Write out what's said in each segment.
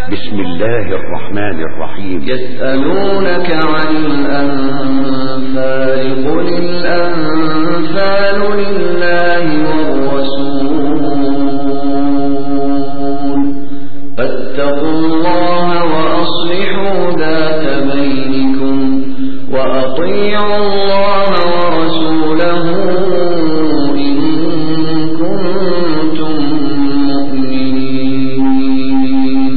بسم الله الرحمن الرحيم. يسألونك عن الأنفال قل الأنفال لله والرسول فاتقوا الله وأصلحوا ذات بينكم وأطيعوا الله ورسوله إن كنتم مؤمنين.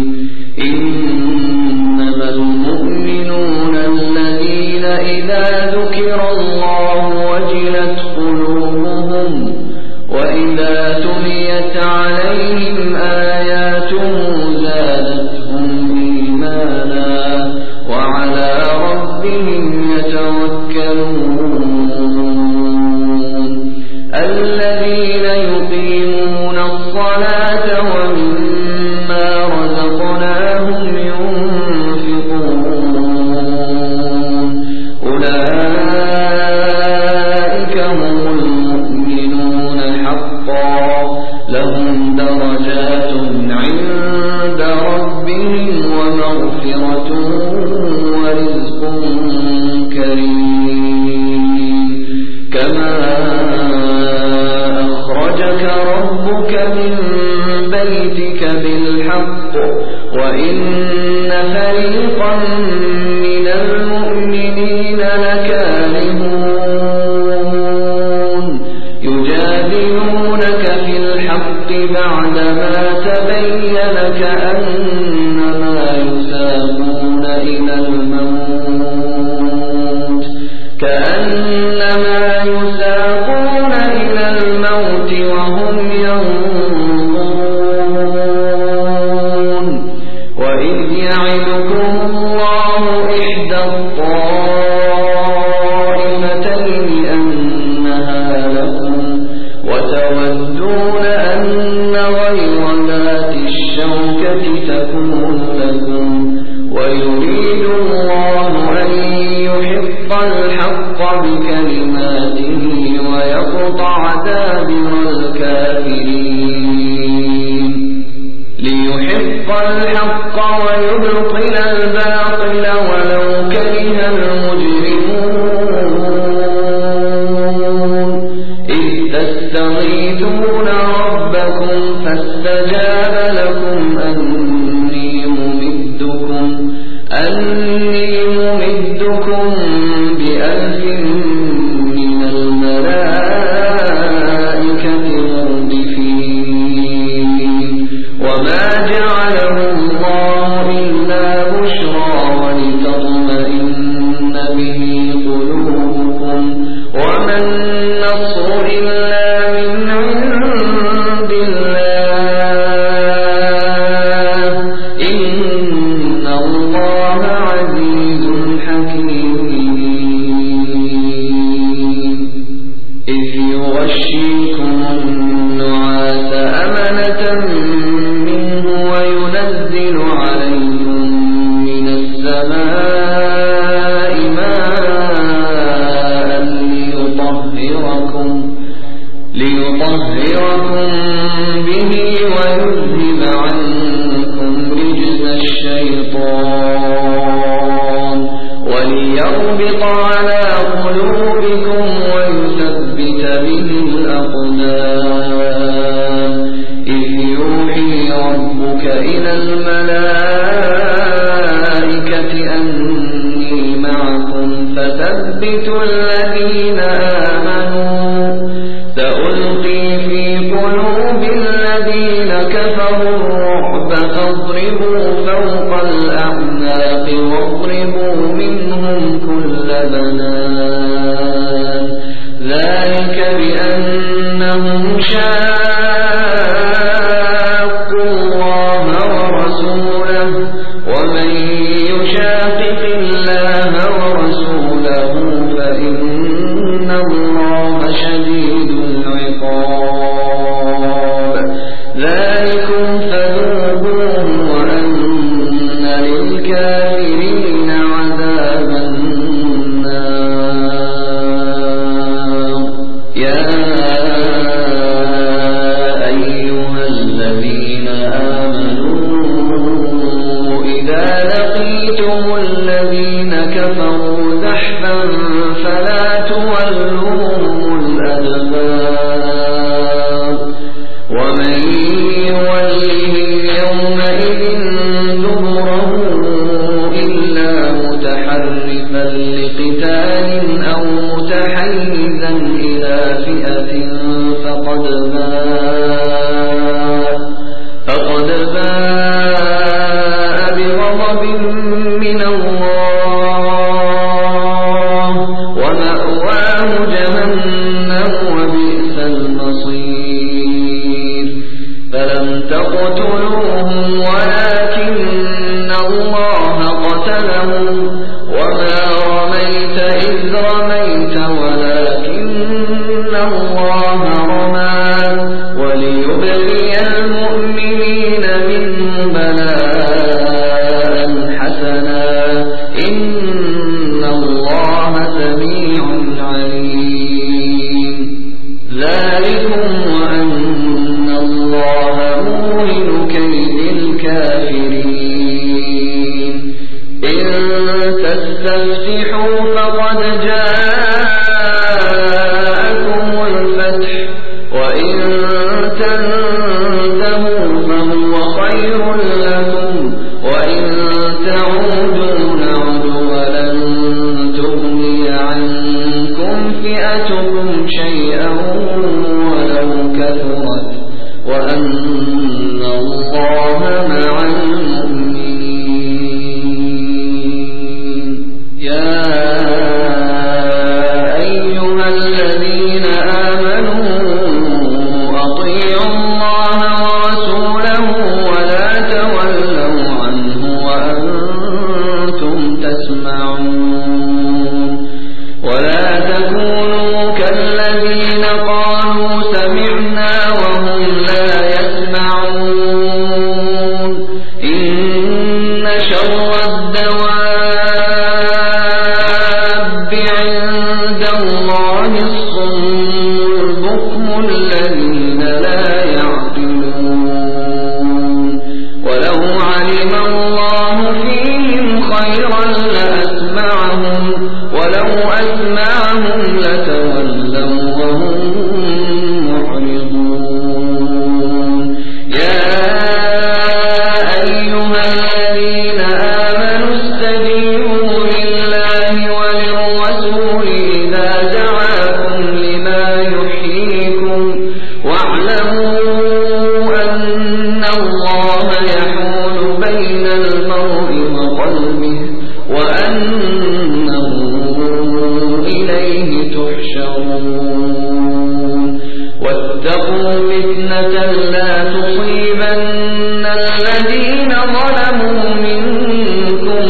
إنما المؤمنون الذين إذا ذكر الله وجلت قلوبهم وإذا تليت عليهم آياته زادتهم إيمانا وعلى ربهم يتوكلون. الذين يقيمون الصلاة ومما رزقناهم ينفقون أولئك هم المؤمنون حقا لهم درجات عند ربهم ومغفرة ورزق كريم. كما أخرجك ربك من بيتك بالحق وإن فريقا من المؤمنين لكارهون يجادلونك في الحق بعدما تبين كأنما يساقون إلى الموت وهم ينظرون. وإذ يعدكم الله إحدى الطائفتين أنها لكم وتودون أن غير ذات الشوكة تكون لكم ويريد الله أن يحق الحق بكلماته ويقطع دابر الكافرين. ليحق الحق ويبطل الباطل ولو كره المجرمون. إذ تستغيثون ربكم فاستجاب لكم أني ممدكم بألف من الملائكة مردفين. وما جعله الله إلا بشرى ولتطمئن به قلوبكم وما النصر إلا من عند الله إن الله عزيز حكيم. إذ يغشيكم النعاس أمنة منه وينزل عليكم من السماء ماء ليطهركم به ويذهب عنكم رجز الشيطان وليربط على قلوبكم ويثبت به الأقدام. إذ يوحي ربك إلى الملائكة أني معكم فثبتوا الذين آمنوا سألقي في قلوب الذين كفروا الرعب فاضربوا فوق الأعناق واضربوا منهم كل بنان. ذلك بأنهم شاقوا الله ورسوله ومن يشاقق الله ورسوله فإن الله شديد العقاب. ذلكم فذوقوه وأن للكافرين عذاب النار. يا أيها الذين آمنوا لقيتم الذين كفروا زحفا فلا تولوهم الأدبار ومن يولهم يومئذ دبره إلا متحرفا لقتال أو متحيزا إلى فئة فقد باء بغضب من الله ومأواه جهنم وبئس المصير فلم تقتلوهم ولكن الله قتلهم وما رميت إذ رميت ولكن الله رمى وليبلي المؤمنين منه بلاء حسنا إن الله سميع عليم ذلكم وأن الله موهن كيد الكافرين إن تستفتحوا فقد جاءكم الفتح وإن تنتهوا فهو خير لكم وإن تعودوا نعد ولن تغني عنكم فئتكم شيئا ولو كثرت وأن الله مع المؤمنين يا أيها الذين آمنوا أطيعوا الله ورسوله ولا تولوا عنه وأنتم تسمعون ولا تكونوا كالذين قالوا سمعنا وهم لا يسمعون إن شر الدواب عند الله الصم البكم الذين لا يعقلون ولو علم الله فيهم خيرا لأسمعهم ولو أسمعهم لتولوا وهم معرضون يا أيها الذين آمنوا استجيبوا لله وللرسول إذا دعاكم لما يحييكم واعلموا أن الله يحول بين المرء وقلبه وأنه إليه تحشرون واتقوا فتنة لا تصيبن الذين ظلموا منكم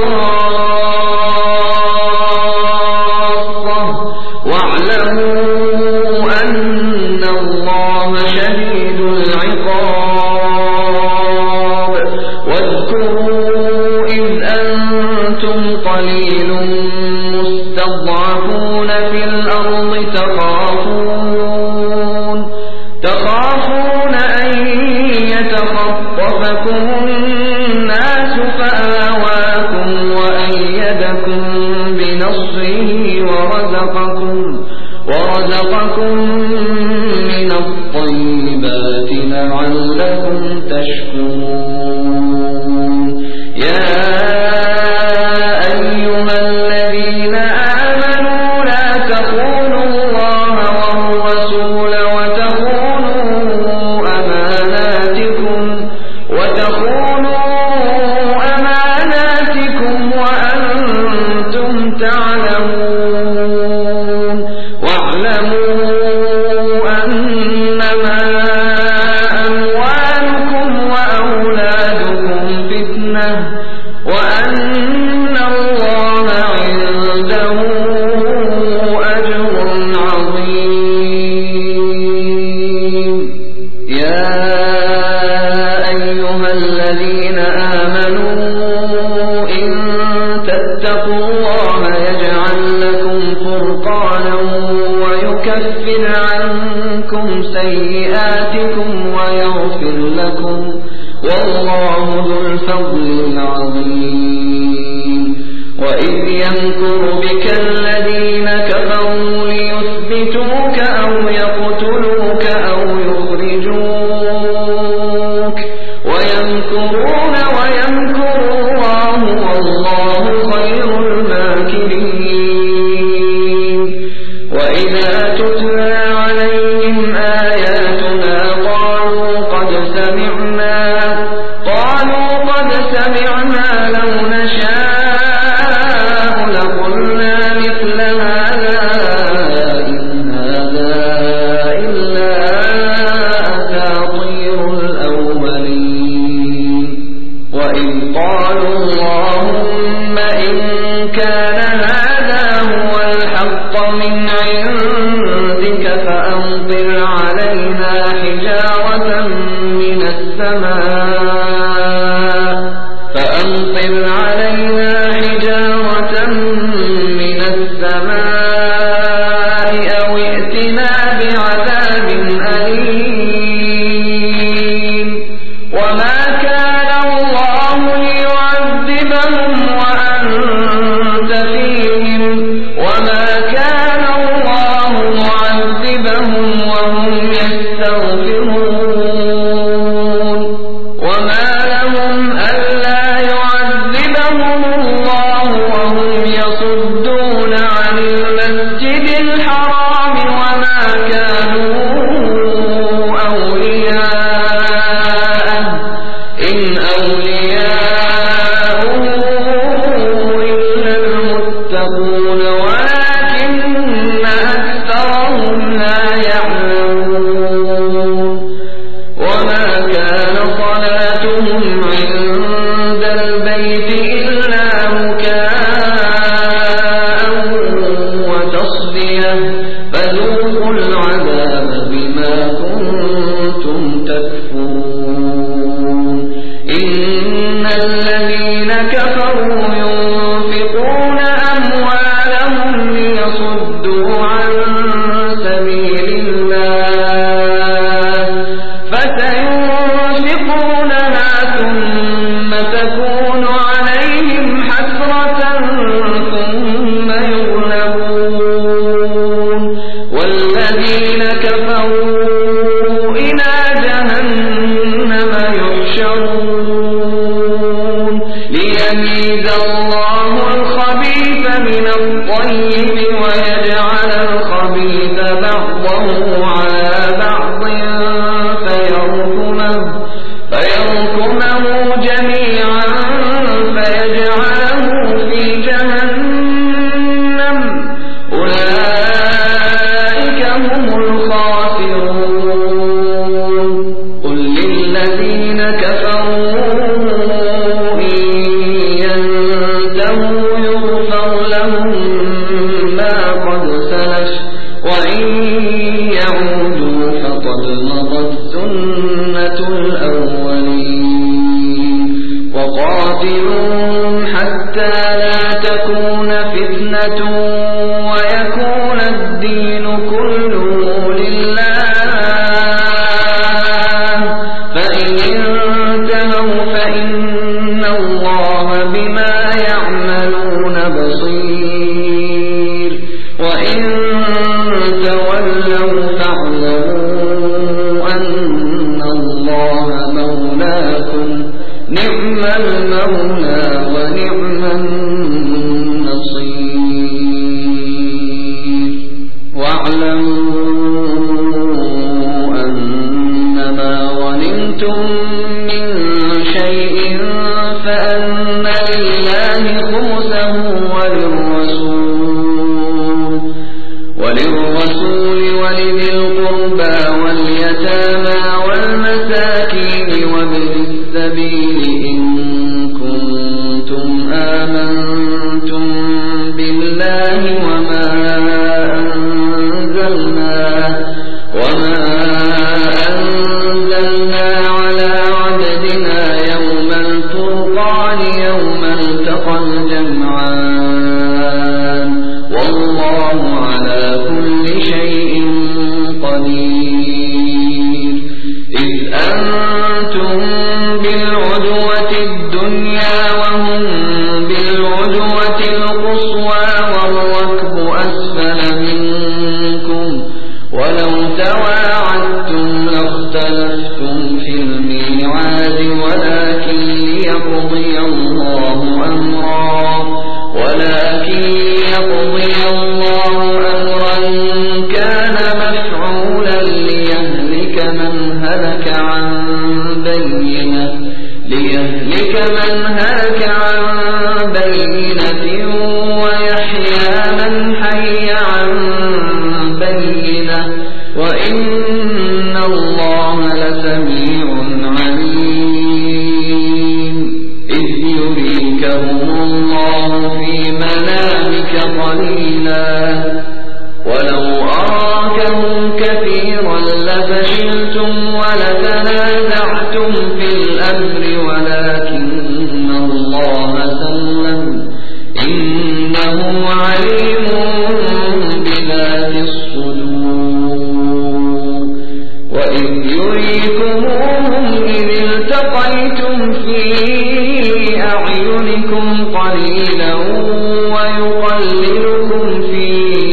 خاصة واعلموا أن الله شديد العقاب واذكروا إذ أنتم قليل مستضعفون في الأرض تخافون أن يتخطفكم الناس فآواكم وأيدكم بنصره ورزقكم من الطيبات لعلكم تشكرون يا أيها الذين آمنوا لا تخونوا الله والرسول أماناتكم وأنتم تعلمون واعلموا أنما أموالكم وأولادكم فتنة وأن الله عنده أجر عظيم يا أيها الذين آمنوا إن تتقوا الله يجعل لكم فرقانا ويكفر عنكم سيئاتكم ويغفر لكم والله ذو الفضل العظيم وإذ يمكر بك الذين كفروا ليثبتوك أو يقتلوك أو يخرجوك ويمكرون ويمكر الله والله خير الماكرين وإذا تتلى عليهم آياتنا قالوا قد سمعنا لو نشاء لقلنا مثل هذا إن هذا إلا أساطير الأولين وإذ قالوا اللهم إن كان هذا هو الحق من عندك فأمطر علينا حجارة من السماء أو ائتنا بعذاب أليم وما كان الله ليعذبهم وأنت فيهم وما كان الله معذبهم وهم يستغفرون وما لهم ألا يعذبهم الله وهم يصدون عن المسجد الحرام وما كانوا أولياءه إن أولياءه إلا المتقون ولكن أكثرهم لا يعلمون وما كان صلاتهم عند البيت إلا مكاء وتصدية فذوقوا العذاب بما كنتم تكفرون إن الذين كفروا ينفقون أموالهم ليصدوا عن سبيل الله فسينفقونها ثم تكون عليهم حسرة ثم يغلبون والذين كفروا إلى جهنم يحشرون ليميز الله الخبيث من الطيب ويجعل الخبيث بعضه على بعض فيركمه جميعا فيجعله في جهنم أولئك هم الخاسرون قل للذين كفروا إن ينتهوا يغفر لهم ما قد سلف وإن يعودوا فقد مضت سنة الأولين وقاتلوهم حتى لا تكون فتنة ويكون الدين كله لله فإن انتهوا فإن الله بما يعملون بصير وإن تولوا فاعلموا أن الله مولاكم نعم المولى ونعم النصير واعلموا أنما غنمتم من شيء فأن لله خمسه وللرسول ولذي القربى واليتامى والمساكين وابن السبيل إن كنتم آمنتم بالله وما أنزلنا على عبدنا يوم الفرقان يوم التقى الجمعان والله على كل شيء قدير إذ أنتم بالعدوة الدنيا وهم بالعدوة تواعدتم لاختلفتم في الميعاد ولكن ليقضي الله أمرا كان مفعولا ليهلك من هلك عن بينة ويحيى من حي عن بينة وإن الله لسميع عليم إذ يريكهم الله في منامك قليلا ولو أراكهم كثيرا لفشلتم ولتنازعتم في الأمر ولكن الله سلم إنه عليم بذات الصدور وإذ يريكموهم إذ التقيتم في أعينكم قليلا ويقللكم في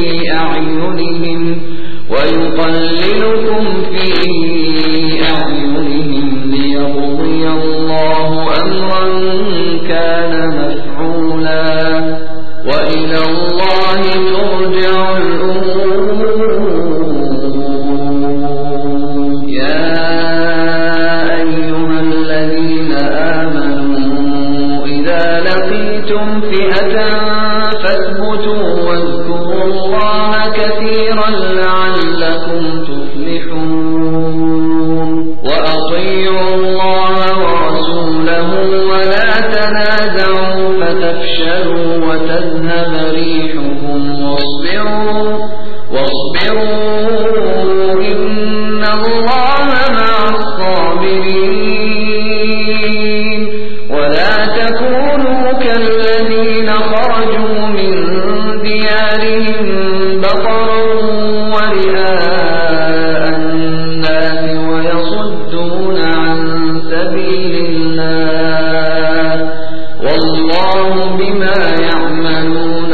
أعينهم ليقضي الله أمرا كان مفعولا وإلى الله ترجع الأمور يا أيها الذين آمنوا إذا لقيتم فئة فاثبتوا واذكروا الله كثيرا لعلكم تفلحون وأطيعوا الله ورسوله ولا تنازعوا فتفشلوا وتذهب ريحكم واصبروا إن الله مع الصابرين ولا تكونوا كالذين خرجوا من ديارهم بطرا ورئاء الناس ويصدون عن سبيل الله والله بما يعملون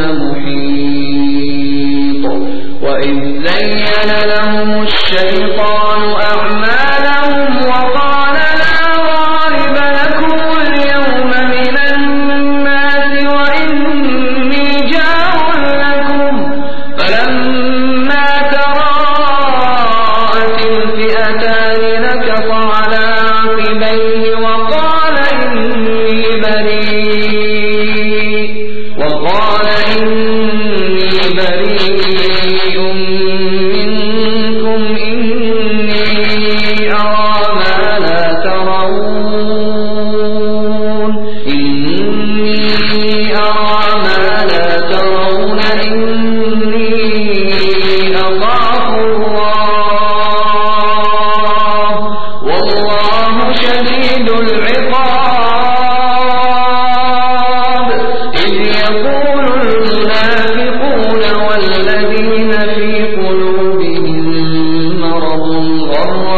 محيط وإذ زين لهم الشيطان أعمالهم وقال لا غالب لكم اليوم من الناس وإني جار لكم فلما تراءت الفئتان نكص على عقبيه وقال إني بريء منكم إني أرى ما لا ترون إني أخاف الله والله شديد العقاب إذ يقول المنافقون والذين في قلوبهم مرض غر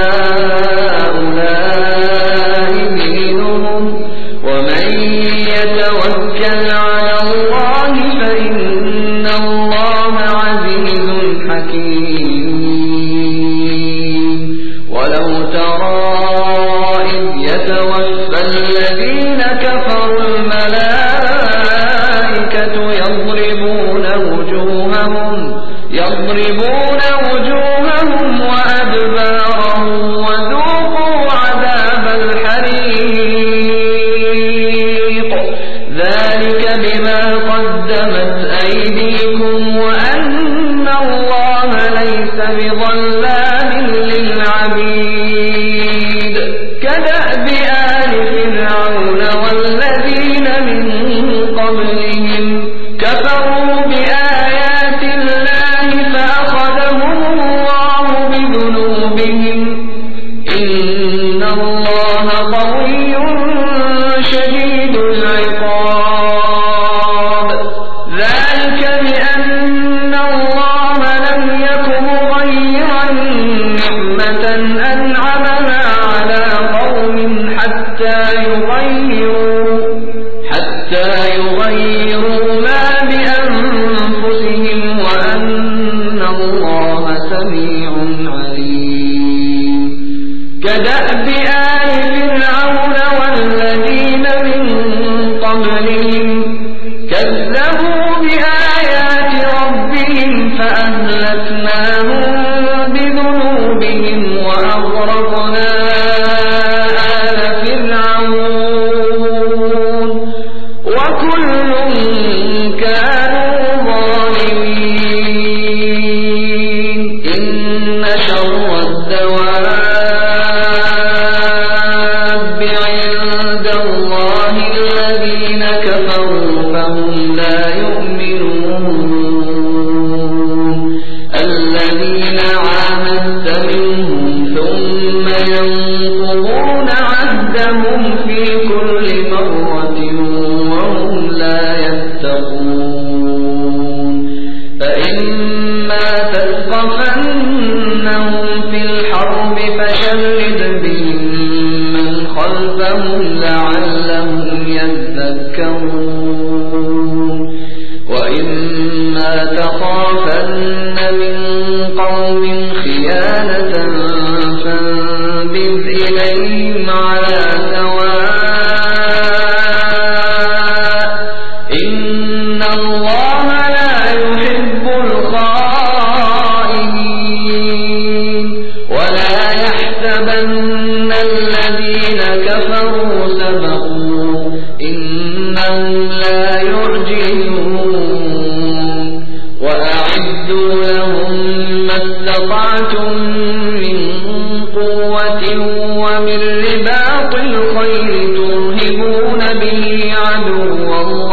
هؤلاء دينهم ومن يتوكل على الله فإن الله عزيز حكيم ولو ترى إذ يتوفى الذين كفروا الملائكة يضربون وجوههم وأدبارهم وذوقوا عذاب الحريق ذلك بما قدمت أيديكم وأن الله ليس بظلام للعبيد كدأب آل فرعون والذين من قبلهم كفروا بآيات الله فأخذهم الله بذنوبهم إن الله قوي شديد العقاب ذلك بأن الله لم يك مغيرا نعمة أنعمها على قوم حتى يغيروا ما بأنفسهم وأن الله سميع بآل فرعون والذين من قبلهم كذبوا بآيات ربهم فأهلكناهم بذنوبهم وأغرقنا آل فرعون وكل كانوا ظالمين. إن شر الدواب عند الله الذين كفروا فهم لا يؤمنون. الذين عاهدت منهم ثم ينقضون عهدهم في كل مرة وهم لا يتقون. فإما تثقفنهم في الحرب فشرد بهم من خلفهم لعلهم يذكرون. وإما تخافن من قوم خيانة فانبذ إليهم على سواء إن الله لا يحب الخائنين. ولا يحسبن الذين كفروا سبقوا إنهم لا يعجزون. وأعدوا لهم ما استطعتم من قوة ومن رباط الخيل ترهبون به عدو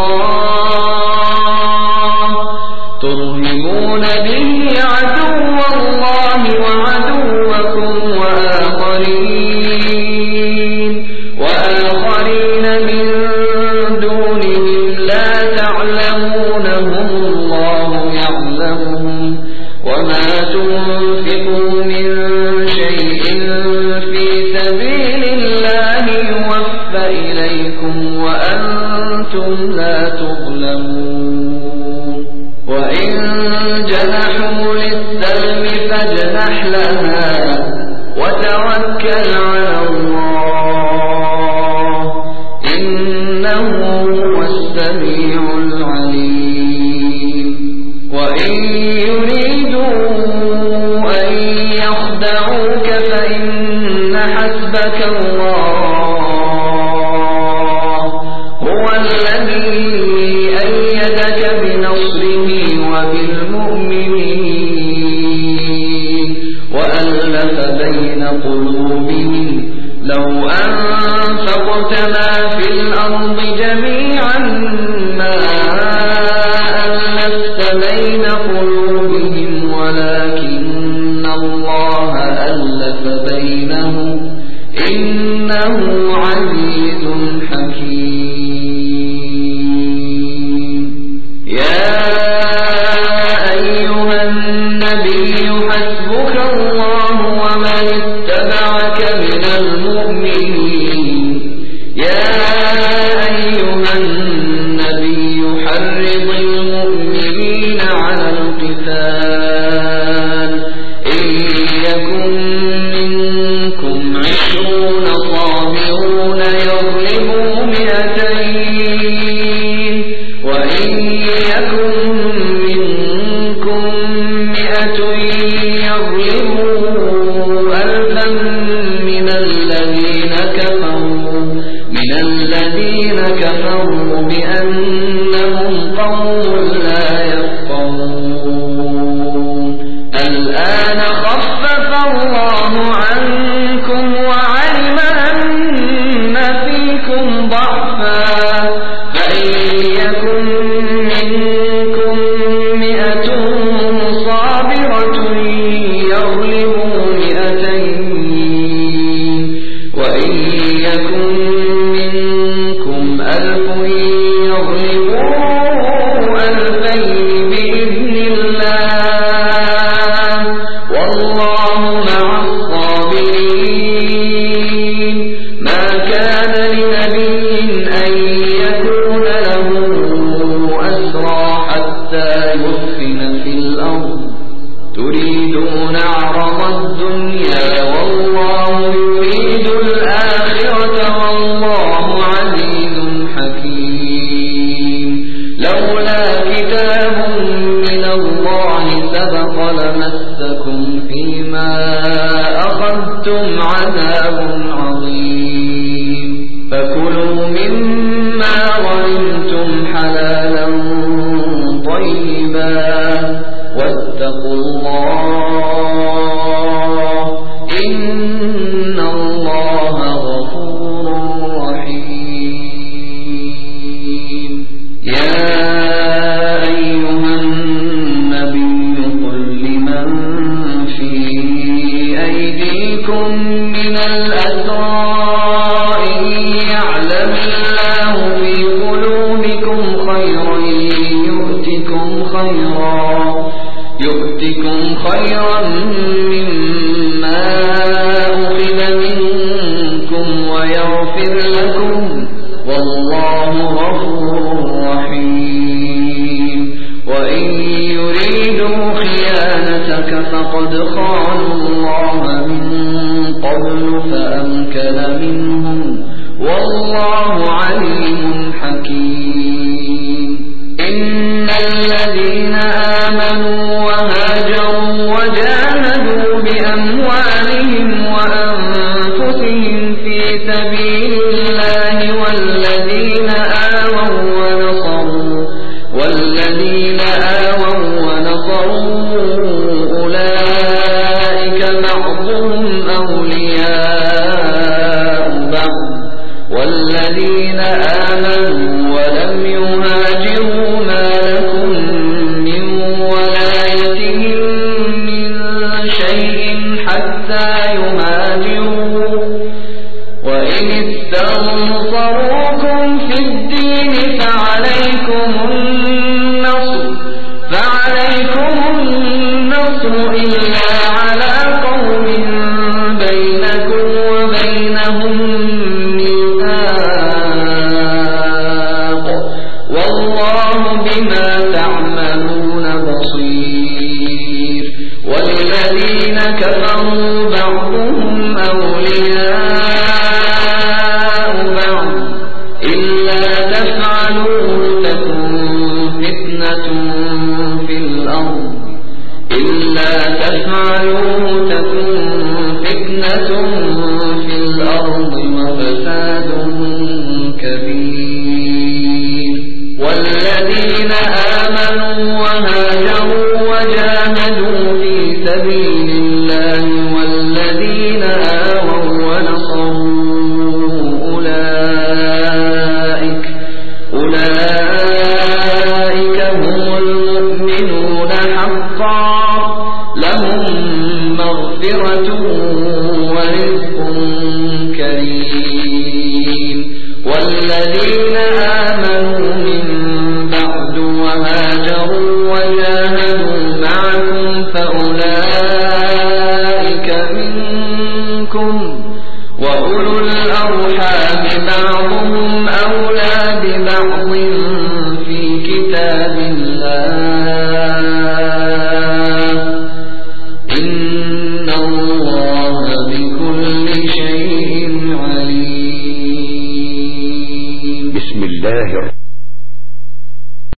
الله وعدوكم وآخرين من دونهم لا تعلمونهم الله يعلمهم. وما تنفقوا من شيء في سبيل الله يوفى إليكم وأنتم لا تظلمون. وإن جنحوا للسلم فاجنح لها وتوكل على الله إنه هو السميع العليم. وإن يريدوا أن يخدعوك فإن حسبك الله هو الذي أيدك بنصره وبالمؤمنين وألف بين قلوبهم لو أنفقت ما في الأرض جميعا ما ألفت بين قلوبهم ولكن الله ألف بينهم إنه عزيز حكيم. يا أيها النبي حسبك الله ومن اتبعك من المؤمنين. يا أيها النبي حرض المؤمنين على القتال إن يكن منكم 20 صابرون يغلبوا 200 وإن يكن منكم 100 يغلبوا 1000 من الذين كفروا بأنهم قوم لا يفقهون. الآن خفف الله عنكم وعلم أن فيكم ضعفا فإن يكن منكم 100 صابرة يغلبوا 200 وإن يكن منكم 1000 يغلبوا 2000 بإذن الله والله مع الصابرين. ما كان لنبي أن يكون له أسرى حتى يثخن في الأرض تريدون عرض الدنيا والله يريد لولا كتاب من الله سبق لمسكم فيما أخذتم عذاب عظيم فكلوا مما غنمتم حلالا طيبا واتقوا الله إن الله غفور رحيم يا أيها النبي قل لمن في أيديكم من الأسرى إن يعلم الله في قلوبكم خيرا يؤتكم خيرا مما أخذ منكم ويغفر لكم والله غفور رحيم وإن يريدوا خيانتك فقد خانوا الله من قبل فأمكن منهم والله عليم حكيم إن الذين آمنوا وهاجروا وجاهدوا بأموالهم وأنفسهم في سبيل الله والذين آووا ونصروا أولئك بعضهم أولياء بعض والذين آمنوا ولم يهاجروا ما لكم من ولايتهم من شيء حتى يهاجروا وإن استنصروكم في الدين فعليكم النصر إلا على قوم بينكم وبينهم ميثاق والله بما تعملون بصير والذين كفروا بعضهم أولياء بعض إلا تفعلوا تكن فتنة في الأرض وفساد كبير والذين آمنوا وهاجروا وجاهدوا في سبيل الله والذين آووا ونصروا أولئك هم المؤمنون حقا لهم مغفرة ورزق كريم والذين آمنوا من بعد وهاجروا وجاهدوا معكم فأولئك منكم وأولو الأرحام بعضهم أولى ببعض في كتاب الله